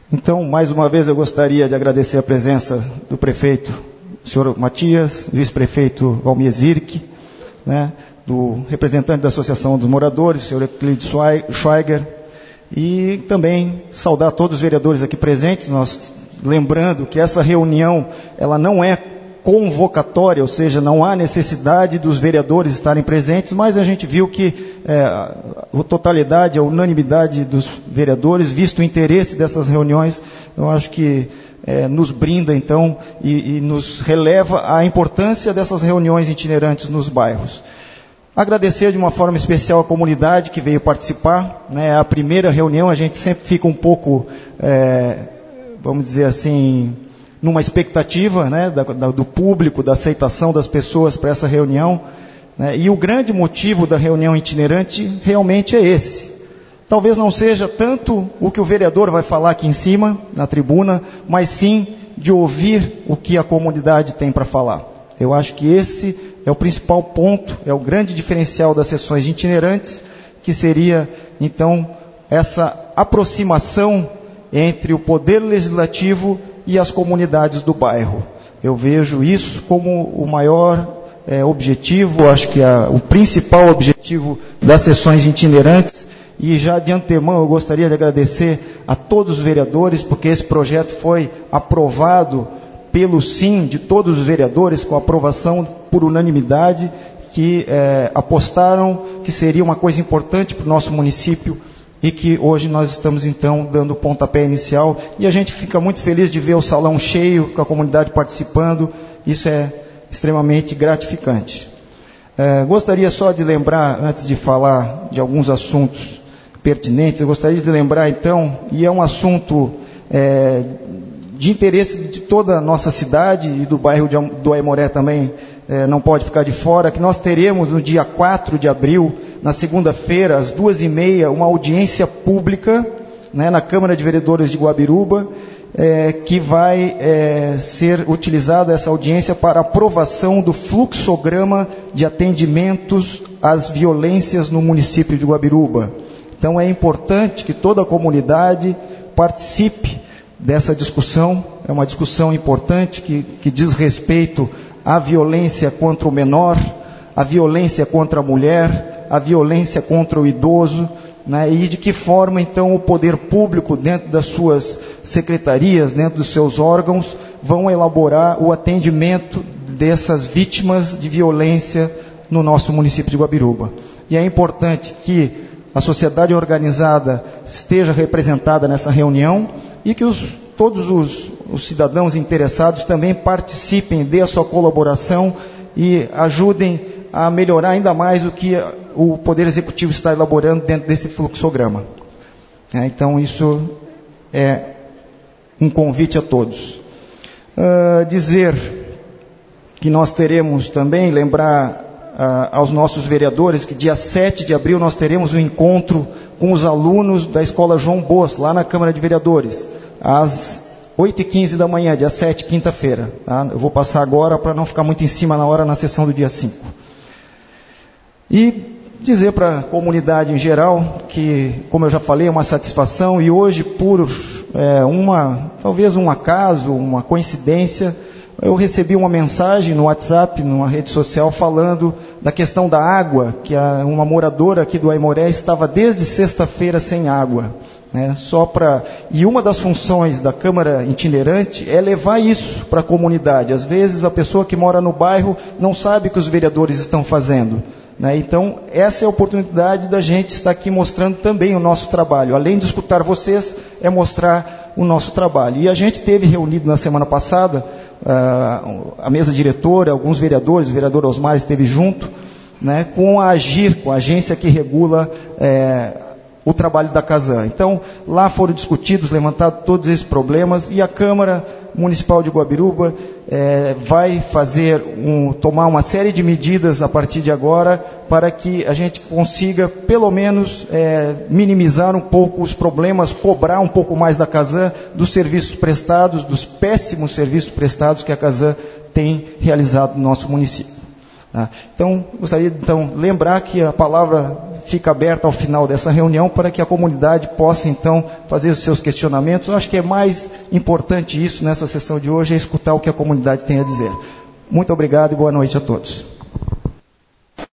Então, mais uma vez, eu gostaria de agradecer a presença do prefeito, senhor Matias, vice-prefeito Valmir Zirk, né, do representante da Associação dos Moradores, senhor Euclides Schweiger, e também saudar todos os vereadores aqui presentes, nós lembrando que essa reunião, ela não é convocatória, ou seja, não há necessidade dos vereadores estarem presentes, mas a gente viu que a totalidade, a unanimidade dos vereadores, visto o interesse dessas reuniões, eu acho que nos brinda, então, e nos releva a importância dessas reuniões itinerantes nos bairros. Agradecer de uma forma especial a comunidade que veio participar, né? A primeira reunião a gente sempre fica um pouco, vamos dizer assim, numa expectativa, né, do público, da aceitação das pessoas para essa reunião, né? E o grande motivo da reunião itinerante realmente é esse. Talvez não seja tanto o que o vereador vai falar aqui em cima, na tribuna, mas sim de ouvir o que a comunidade tem para falar. Eu acho que esse é o principal ponto, é o grande diferencial das sessões itinerantes, que seria, então, essa aproximação entre o poder legislativo e as comunidades do bairro. Eu vejo isso como o maior objetivo, acho que o principal objetivo das sessões itinerantes, e já de antemão eu gostaria de agradecer a todos os vereadores, porque esse projeto foi aprovado pelo sim de todos os vereadores, com aprovação por unanimidade, que apostaram que seria uma coisa importante para o nosso município, e que hoje nós estamos, então, dando o pontapé inicial, e a gente fica muito feliz de ver o salão cheio, com a comunidade participando, isso é extremamente gratificante. Gostaria só de lembrar, antes de falar de alguns assuntos pertinentes, eu gostaria de lembrar, então, e é um assunto de interesse de toda a nossa cidade, e do bairro do Aimoré também não pode ficar de fora, que nós teremos no dia 4 de abril, na segunda-feira, às 14h30, uma audiência pública, né, na Câmara de Vereadores de Guabiruba, que vai ser utilizada essa audiência para aprovação do fluxograma de atendimentos às violências no município de Guabiruba. Então é importante que toda a comunidade participe dessa discussão, é uma discussão importante que diz respeito à violência contra o menor, à violência contra a mulher, a violência contra o idoso, né, e de que forma, então, o poder público, dentro das suas secretarias, dentro dos seus órgãos, vão elaborar o atendimento dessas vítimas de violência no nosso município de Guabiruba. E é importante que a sociedade organizada esteja representada nessa reunião e que todos os cidadãos interessados também participem, dê a sua colaboração e ajudem a melhorar ainda mais o que o Poder Executivo está elaborando dentro desse fluxograma. Então, isso é um convite a todos. Dizer que nós teremos também, lembrar aos nossos vereadores, que dia 7 de abril nós teremos um encontro com os alunos da Escola João Bos, lá na Câmara de Vereadores, às 8h15 da manhã, dia 7, quinta-feira. Tá? Eu vou passar agora para não ficar muito em cima na hora, na sessão do dia 5. E dizer para a comunidade em geral que, como eu já falei, é uma satisfação, e hoje, por talvez um acaso, uma coincidência, eu recebi uma mensagem no WhatsApp, numa rede social, falando da questão da água, que uma moradora aqui do Aimoré estava desde sexta-feira sem água. Né, e uma das funções da Câmara itinerante é levar isso para a comunidade. Às vezes a pessoa que mora no bairro não sabe o que os vereadores estão fazendo. Né, então essa é a oportunidade da gente estar aqui mostrando também o nosso trabalho. Além de escutar vocês, é mostrar o nosso trabalho. E a gente teve reunido na semana passada, a mesa diretora, alguns vereadores, o vereador Osmar esteve junto, né, com a AGIR, com a agência que regula o trabalho da Casan. Então, lá foram discutidos, levantados todos esses problemas, e a Câmara Municipal de Guabiruba vai tomar uma série de medidas a partir de agora, para que a gente consiga, pelo menos, minimizar um pouco os problemas, cobrar um pouco mais da Casan, dos serviços prestados, dos péssimos serviços prestados que a Casan tem realizado no nosso município. Então, gostaria de lembrar que a palavra fica aberta ao final dessa reunião para que a comunidade possa, então, fazer os seus questionamentos. Eu acho que é mais importante isso nessa sessão de hoje, é escutar o que a comunidade tem a dizer. Muito obrigado e boa noite a todos.